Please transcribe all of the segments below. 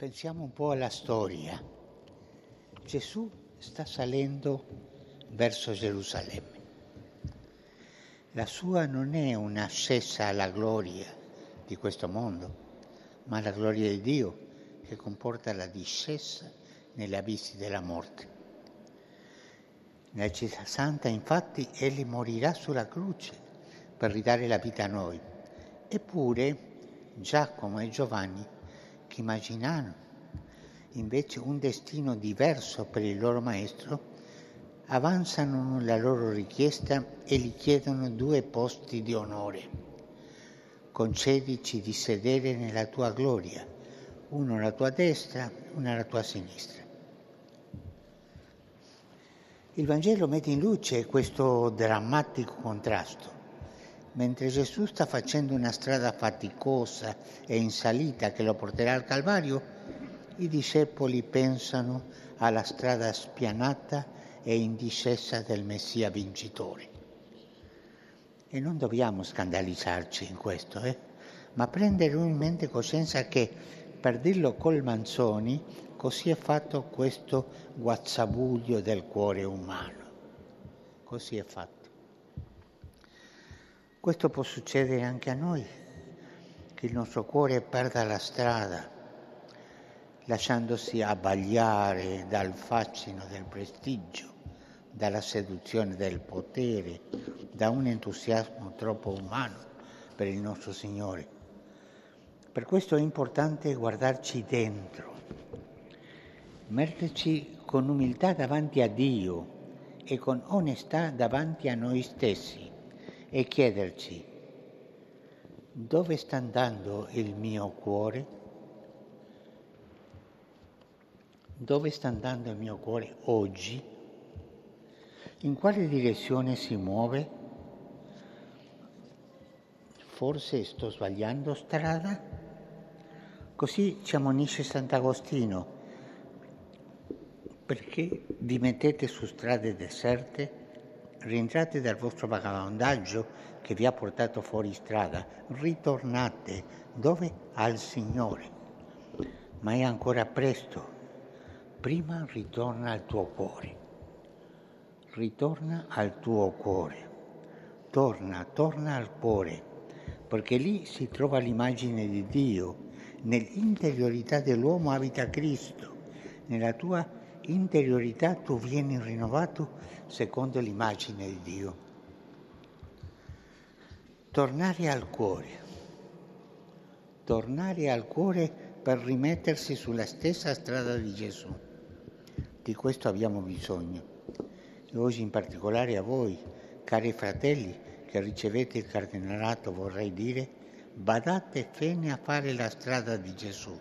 Pensiamo un po' alla storia. Gesù sta salendo verso Gerusalemme. La sua non è un'ascesa alla gloria di questo mondo, ma la gloria di Dio che comporta la discesa negli abissi della morte. Nella città santa, infatti, egli morirà sulla croce per ridare la vita a noi. Eppure Giacomo e Giovanni, che immaginarono invece un destino diverso per il loro maestro, avanzano la loro richiesta e gli chiedono 2 posti di onore. Concedici di sedere nella tua gloria, uno alla tua destra, uno alla tua sinistra. Il Vangelo mette in luce questo drammatico contrasto. Mentre Gesù sta facendo una strada faticosa e in salita che lo porterà al Calvario, i discepoli pensano alla strada spianata e in discesa del Messia vincitore. E non dobbiamo scandalizzarci in questo, ma prendere in mente coscienza che, per dirlo col Manzoni, così è fatto questo guazzabuglio del cuore umano. Così è fatto. Questo può succedere anche a noi, che il nostro cuore perda la strada, lasciandosi abbagliare dal fascino del prestigio, dalla seduzione del potere, da un entusiasmo troppo umano per il nostro Signore. Per questo è importante guardarci dentro, metterci con umiltà davanti a Dio e con onestà davanti a noi stessi e chiederci: dove sta andando il mio cuore? Dove sta andando il mio cuore oggi? In quale direzione si muove? Forse sto sbagliando strada? Così ci ammonisce Sant'Agostino: perché vi mettete su strade deserte? Rientrate dal vostro vagabondaggio che vi ha portato fuori strada, ritornate. Dove? Al Signore. Ma è ancora presto. Prima ritorna al tuo cuore. Ritorna al tuo cuore. Torna al cuore, perché lì si trova l'immagine di Dio. Nell'interiorità dell'uomo abita Cristo. Nella tua interiorità tu vieni rinnovato secondo l'immagine di Dio. Tornare al cuore per rimettersi sulla stessa strada di Gesù. Di questo abbiamo bisogno. E oggi in particolare a voi, cari fratelli, che ricevete il cardinalato, vorrei dire: badate bene a fare la strada di Gesù.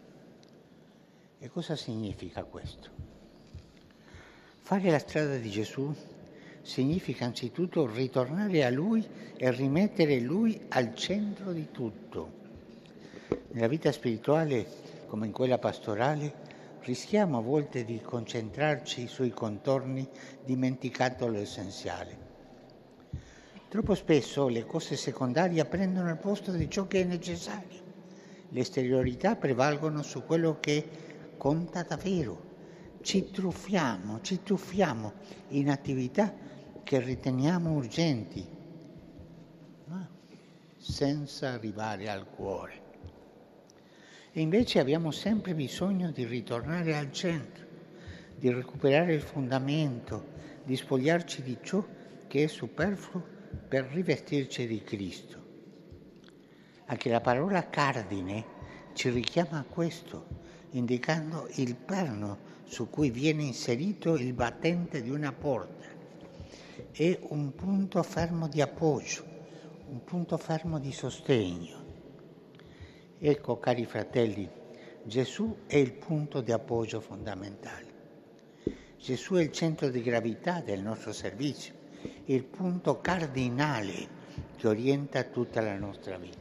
E cosa significa questo? Fare la strada di Gesù significa anzitutto ritornare a Lui e rimettere Lui al centro di tutto. Nella vita spirituale, come in quella pastorale, rischiamo a volte di concentrarci sui contorni dimenticando l'essenziale. Troppo spesso le cose secondarie prendono il posto di ciò che è necessario. Le esteriorità prevalgono su quello che conta davvero. Ci truffiamo in attività che riteniamo urgenti, ma senza arrivare al cuore. E invece abbiamo sempre bisogno di ritornare al centro, di recuperare il fondamento, di spogliarci di ciò che è superfluo per rivestirci di Cristo. Anche la parola cardine ci richiama a questo, indicando il perno su cui viene inserito il battente di una porta. È un punto fermo di appoggio, un punto fermo di sostegno. Ecco, cari fratelli, Gesù è il punto di appoggio fondamentale. Gesù è il centro di gravità del nostro servizio, il punto cardinale che orienta tutta la nostra vita.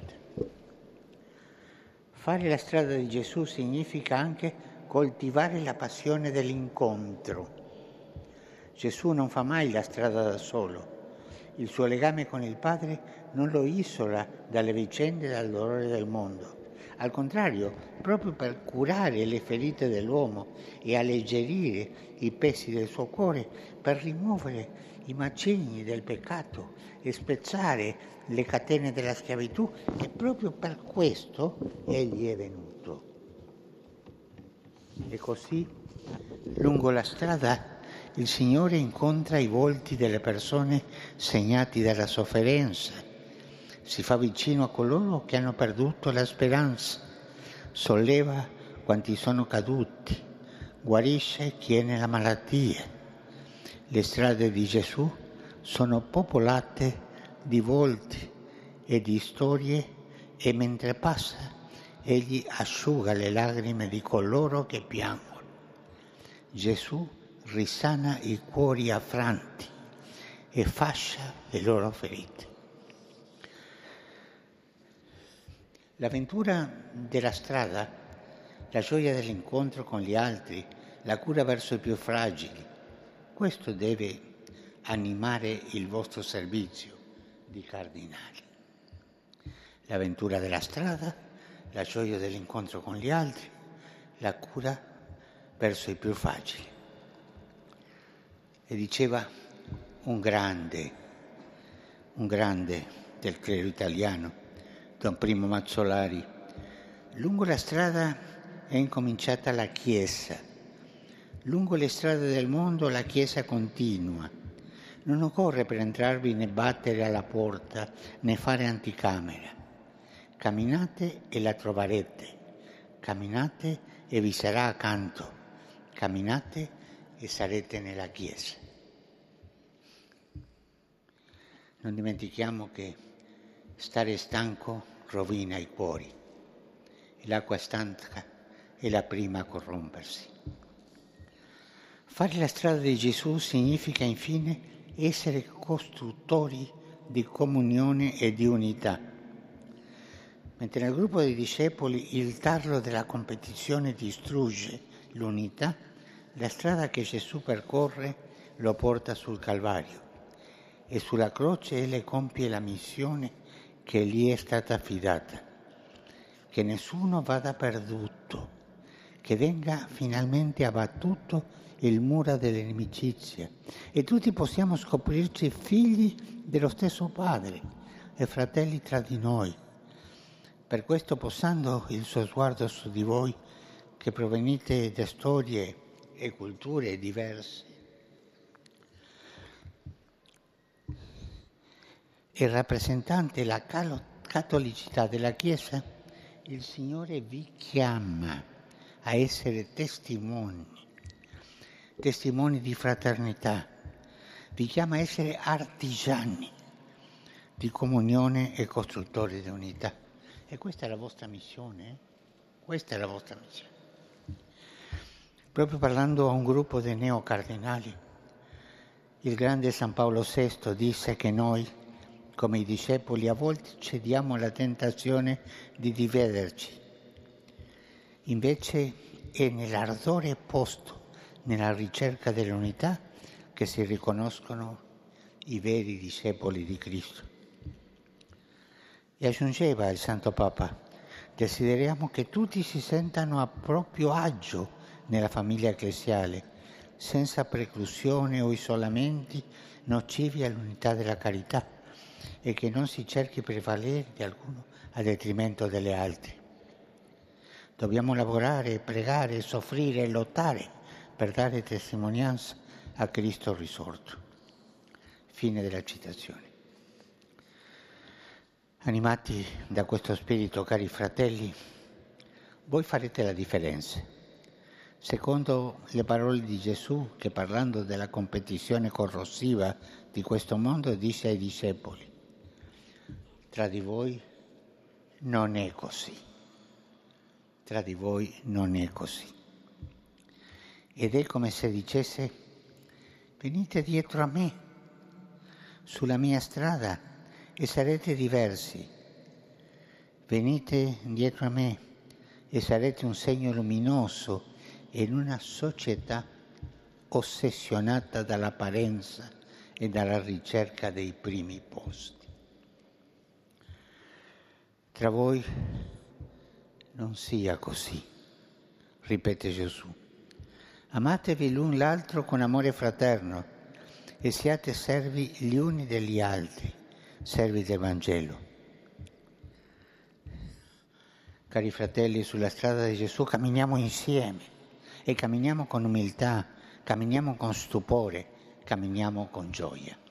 Fare la strada di Gesù significa anche coltivare la passione dell'incontro. Gesù non fa mai la strada da solo. Il suo legame con il Padre non lo isola dalle vicende e dal dolore del mondo. Al contrario, proprio per curare le ferite dell'uomo e alleggerire i pesi del suo cuore, per rimuovere i macigni del peccato e spezzare le catene della schiavitù, e proprio per questo egli è venuto. E così, lungo la strada, il Signore incontra i volti delle persone segnati dalla sofferenza, si fa vicino a coloro che hanno perduto la speranza, solleva quanti sono caduti, guarisce chi è nella malattia. Le strade di Gesù sono popolate di volti e di storie, e mentre passa egli asciuga le lacrime di coloro che piangono. Gesù risana i cuori affranti e fascia le loro ferite. L'avventura della strada, la gioia dell'incontro con gli altri, la cura verso i più fragili, questo deve animare il vostro servizio di cardinali. L'avventura della strada, la gioia dell'incontro con gli altri, la cura verso i più fragili. E diceva un grande del clero italiano, Don Primo Mazzolari: lungo la strada è incominciata la Chiesa, lungo le strade del mondo la Chiesa continua. Non occorre per entrarvi né battere alla porta né fare anticamera. Camminate e la troverete, camminate e vi sarà accanto, camminate e sarete nella Chiesa. Non dimentichiamo che stare stanco rovina i cuori e l'acqua stanca è la prima a corrompersi. Fare la strada di Gesù significa infine essere costruttori di comunione e di unità. Mentre nel gruppo dei discepoli il tarlo della competizione distrugge l'unità, la strada che Gesù percorre lo porta sul Calvario e sulla croce egli compie la missione che gli è stata affidata: che nessuno vada perduto, che venga finalmente abbattuto il muro dell'inimicizia e tutti possiamo scoprirci figli dello stesso Padre e fratelli tra di noi. Per questo, posando il suo sguardo su di voi, che provenite da storie e culture diverse e rappresentante la cattolicità della Chiesa, il Signore vi chiama a essere testimoni di fraternità, vi chiama a essere artigiani di comunione e costruttori di unità. E questa è la vostra missione, Questa è la vostra missione. Proprio parlando a un gruppo di neocardinali, il grande San Paolo VI disse che noi, come i discepoli, a volte cediamo alla tentazione di dividerci. Invece è nell'ardore posto nella ricerca dell'unità che si riconoscono i veri discepoli di Cristo. E aggiungeva il Santo Papa: desideriamo che tutti si sentano a proprio agio nella famiglia ecclesiale, senza preclusione o isolamenti nocivi all'unità della carità, e che non si cerchi prevalere di alcuno a detrimento delle altre. Dobbiamo lavorare, pregare, soffrire e lottare per dare testimonianza a Cristo risorto. Fine della citazione. Animati da questo spirito, cari fratelli, voi farete la differenza. Secondo le parole di Gesù, che parlando della competizione corrosiva di questo mondo dice ai discepoli: tra di voi non è così. Tra di voi non è così. Ed è come se dicesse: venite dietro a me, sulla mia strada, e sarete diversi. Venite dietro a me e sarete un segno luminoso in una società ossessionata dall'apparenza e dalla ricerca dei primi posti. Tra voi Non sia così, ripete Gesù. Amatevi l'un l'altro con amore fraterno e siate servi gli uni degli altri, servi del Vangelo. Cari fratelli, sulla strada di Gesù camminiamo insieme e camminiamo con umiltà, camminiamo con stupore, camminiamo con gioia.